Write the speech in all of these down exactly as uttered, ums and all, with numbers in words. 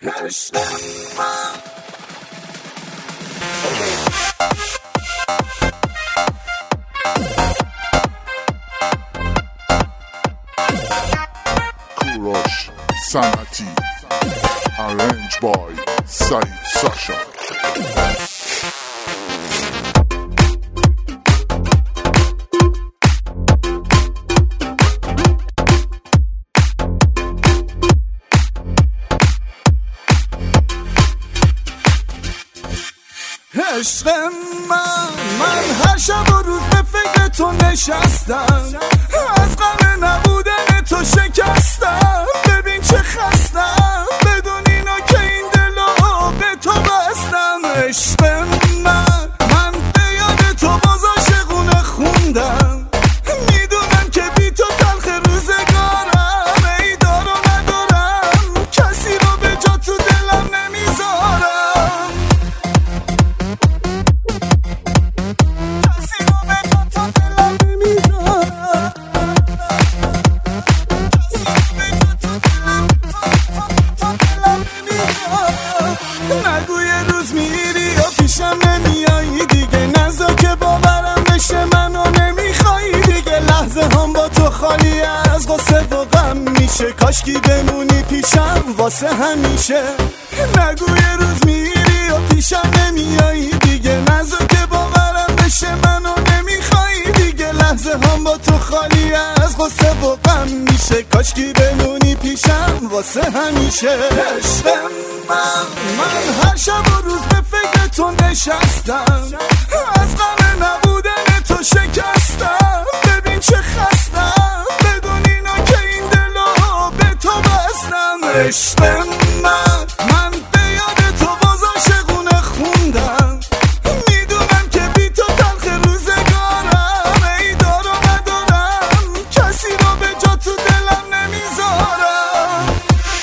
عشق من کوروش صنعتی Arranged by سعید ساشا. عشق من من هر شب و روز به فکر تو نشستم، از غم نبودن تو شکستم. ببین چه خستم بدون اینا که این دلو به تو بستم. عشق من من به یاد تو باز عاشقونه خوندم، میدونم که بی تو تلخ روزگارم. ای دار و ندارم کسی رو به جا تو دلم نمیذارم. نگو یه روز میری یا پیشم نمیایی دیگه، نزا که باورم بشه منو نمیخوایی دیگه. لحظه هم با تو خالی از غصه و غم میشه، کاشکی بمونی پیشم واسه همیشه. نگو یه روز میری یا پیشم نمیایی دیگه، نزا که باورم بشه منو نمیخوایی دیگه. لحظه هم با تو خالی از غصه و غم میشه، کاشکی بمونی پیشم واسه همیشه. عشق من من هر شب و روز به فکر تو نشستم، از غم نبودن تو شکستم. ببین چه خستم بدون اینا که این دلو به تو بستم. عشق من من به یاد تو باز عاشقونه خوندم، میدونم که بی تو تلخ روزگارم. ای دار و ندارم کسی رو به جا تو دلم نمیذارم.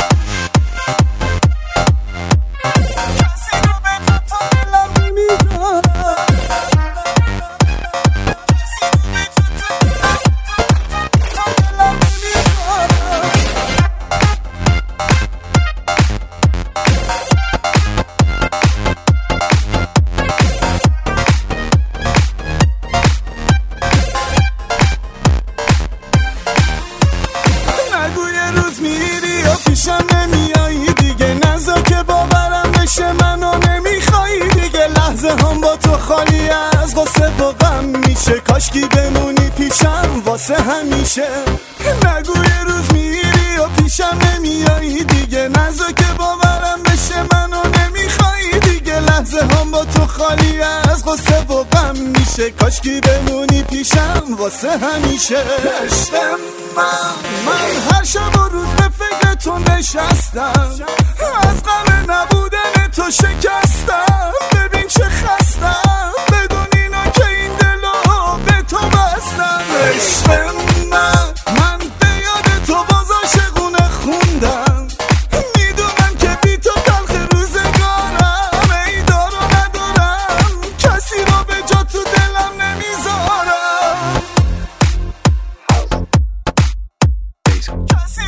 پیشم نمیایی دیگه، نزا که باورم بشه منو نمیخوایی دیگه. لحظه هم با تو خالی از غصه و غم میشه، کاشکی بمونی پیشم واسه همیشه. نگو یه روز میری و پیشم نمیایی دیگه، نزا که باورم بشه منو نمیخوایی دیگه. لحظه هم با تو خالی از غصه و غم میشه، کاشکی بمونی پیشم واسه همیشه. عشق من من هر شب و روز به فکر تو نشستم، از غم نبودن تو شکستم. ببین چه خستم بدون اینا که این دلو به تو بستم. عشق من من به یاد تو باز عاشقونه خوندم، میدونم که بی تو تلخ روزگارم. ای دار و ندارم کسی رو به جا تو دلم نمیذارم. کسی